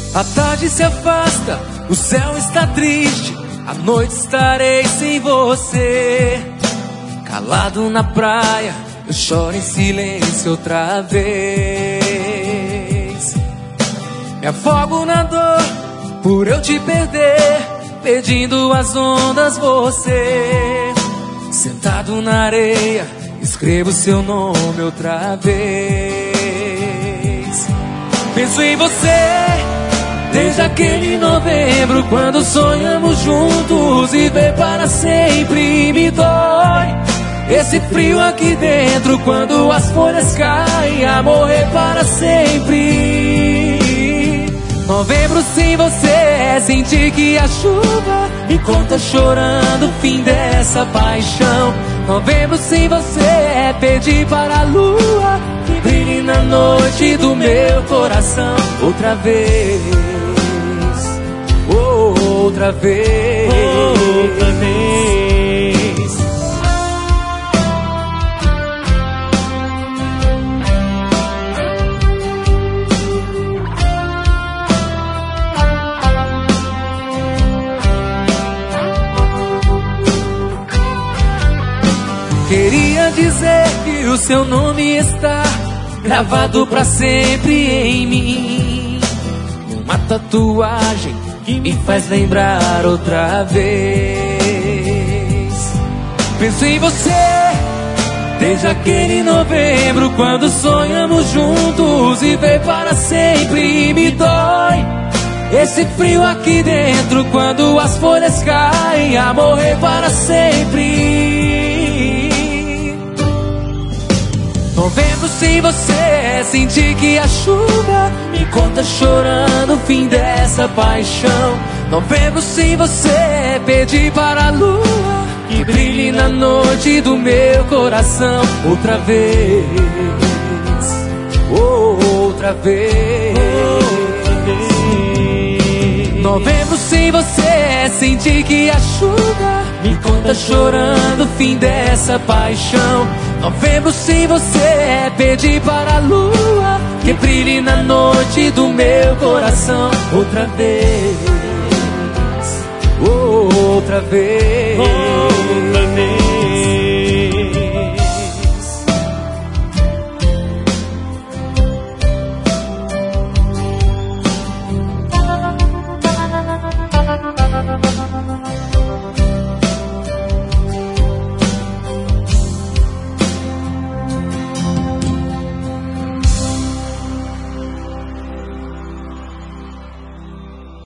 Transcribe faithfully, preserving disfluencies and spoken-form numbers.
A tarde se afasta, o céu está triste, à noite estarei sem você. Calado na praia, eu choro em silêncio outra vez. Me afogo na dor por eu te perder, pedindo as ondas você. Sentado na areia, escrevo seu nome outra vez. Penso em você desde aquele novembro, quando sonhamos juntos e ver para sempre. Me dói esse frio aqui dentro, quando as folhas caem a morrer para sempre. Novembro sem você, sentir que a chuva me conta chorando o fim dessa paixão. Novembro sem você é pedir para a lua que brilhe na noite do meu coração. Outra vez, oh, outra vez, outra vez. Queria dizer que o seu nome está gravado pra sempre em mim, uma tatuagem que me faz lembrar outra vez. Penso em você desde aquele novembro, quando sonhamos juntos e ver para sempre. Me dói esse frio aqui dentro, quando as folhas caem a morrer para sempre. Novembro sem você é sentir que a chuva me conta chorando o fim dessa paixão. Novembro sem você é pedir para a lua que brilhe na noite do meu coração. Outra vez, oh, outra vez, outra vez. Novembro sem você é sentir que a chuva me conta chorando o fim dessa paixão. Novembro sem você é pedir para a lua que brilhe na noite do meu coração. Outra vez, oh, outra vez.